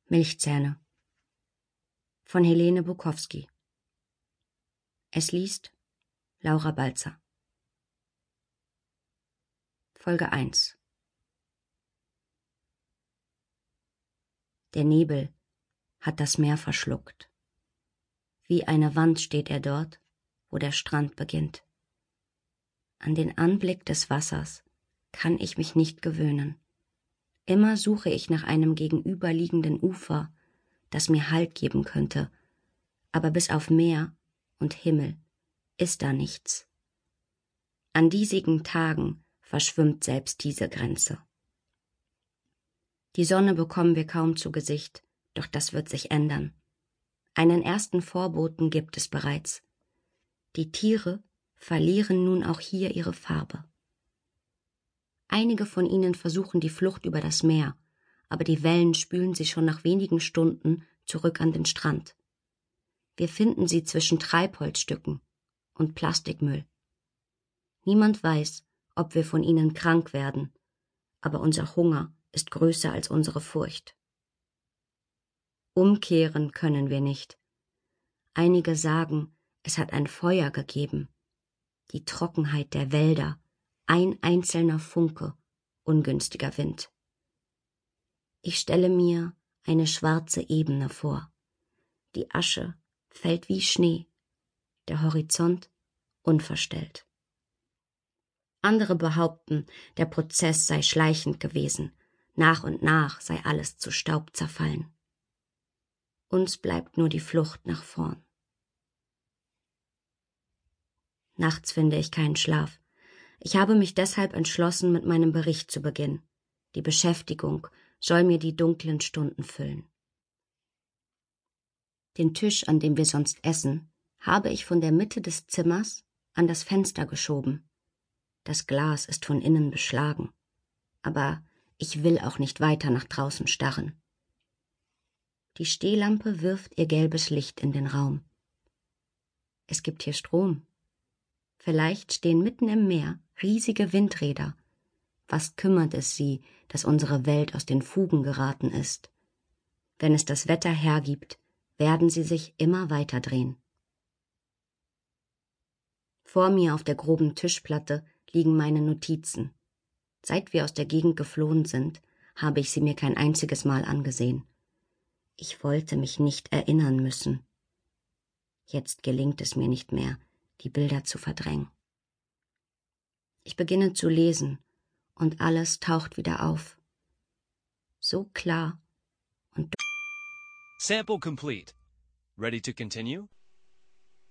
Milchzähne von Helene Bukowski. Es liest Laura Balzer. Folge 1. Der Nebel hat das Meer verschluckt. Wie eine Wand steht er dort, wo der Strand beginnt. An den Anblick des Wassers kann ich mich nicht gewöhnen. Immer suche ich nach einem gegenüberliegenden Ufer, das mir Halt geben könnte, aber bis auf Meer und Himmel ist da nichts. An diesigen Tagen verschwimmt selbst diese Grenze. Die Sonne bekommen wir kaum zu Gesicht, doch das wird sich ändern. Einen ersten Vorboten gibt es bereits. Die Tiere verlieren nun auch hier ihre Farbe. Einige von ihnen versuchen die Flucht über das Meer, aber die Wellen spülen sie schon nach wenigen Stunden zurück an den Strand. Wir finden sie zwischen Treibholzstücken und Plastikmüll. Niemand weiß, ob wir von ihnen krank werden, aber unser Hunger ist größer als unsere Furcht. Umkehren können wir nicht. Einige sagen, es hat ein Feuer gegeben. Die Trockenheit der Wälder, ein einzelner Funke, ungünstiger Wind. Ich stelle mir eine schwarze Ebene vor. Die Asche fällt wie Schnee, der Horizont unverstellt. Andere behaupten, der Prozess sei schleichend gewesen, nach und nach sei alles zu Staub zerfallen. Uns bleibt nur die Flucht nach vorn. Nachts finde ich keinen Schlaf. Ich habe mich deshalb entschlossen, mit meinem Bericht zu beginnen. Die Beschäftigung soll mir die dunklen Stunden füllen. Den Tisch, an dem wir sonst essen, habe ich von der Mitte des Zimmers an das Fenster geschoben. Das Glas ist von innen beschlagen, aber ich will auch nicht weiter nach draußen starren. Die Stehlampe wirft ihr gelbes Licht in den Raum. Es gibt hier Strom. Vielleicht stehen mitten im Meer riesige Windräder. Was kümmert es sie, dass unsere Welt aus den Fugen geraten ist? Wenn es das Wetter hergibt, werden sie sich immer weiter drehen. Vor mir auf der groben Tischplatte liegen meine Notizen. Seit wir aus der Gegend geflohen sind, habe ich sie mir kein einziges Mal angesehen. Ich wollte mich nicht erinnern müssen. Jetzt gelingt es mir nicht mehr, die Bilder zu verdrängen. Ich beginne zu lesen und alles taucht wieder auf. So klar und Sample complete. Ready to continue?